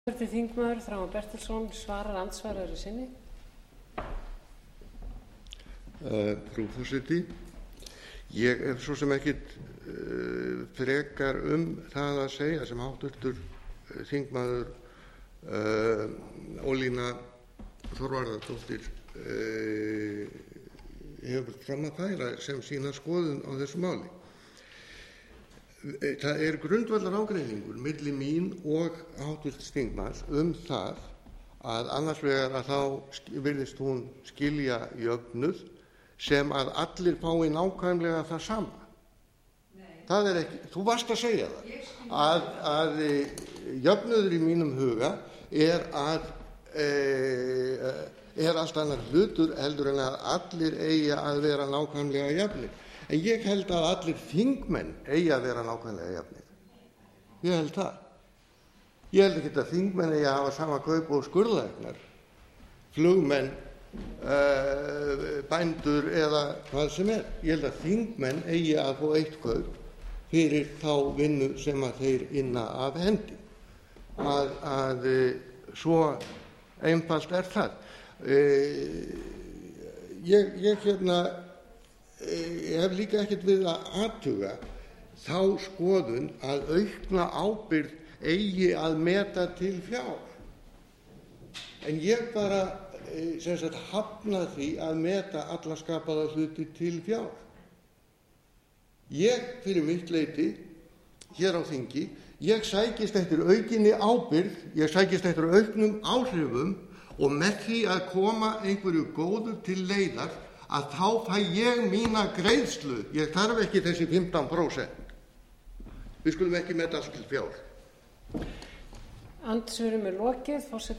Þingmaður Þráinn Bertelsson svarar andsvarari sinni. Frú forseti, ég svo sem ekkit frekar það að segja sem háttvirtur þingmaður Ólína Þorvarðardóttir hefur fram að færa sem sína skoðun á þessu máli. Það grundvallar ágreiningur milli mín og háttvirts þingmanns það að annars vegar að þá virðist hún skilja jöfnuð sem að allir fái nákvæmlega það sama. Það ekki, þú varst að segja það, að jöfnuður í mínum huga allt annar hlutur heldur en að allir eigi að vera nákvæmlega jafnir. En ég held að allir þingmenn eigi að vera nákvæmlega jafnir. Ég held það. Ég held ekki að þingmenn eigi að hafa sama kaup og skurðlæknar, flugmenn, bændur eða hvað sem er. Ég held að þingmenn eigi að fá eitt kaup fyrir þá vinnu sem að þeir inna af hendi. Svo einfalt er það. Ég hef líka ekkert við að athuga þá skoðun að aukna ábyrgð eigi að meta til fjár. En ég bara hafna því að meta alla skapaða hluti til fjár. Ég fyrir mitt leyti hér á þingi, ég sækist eftir aukinni ábyrgð, ég sækist eftir auknum áhrifum og með því að koma einhverju góðu til leiðar að þá fæ ég mína greiðslu. Ég þarf ekki þessi 15%. Við skulum ekki meta allt til fjár. Andsvörum lokið. Forseti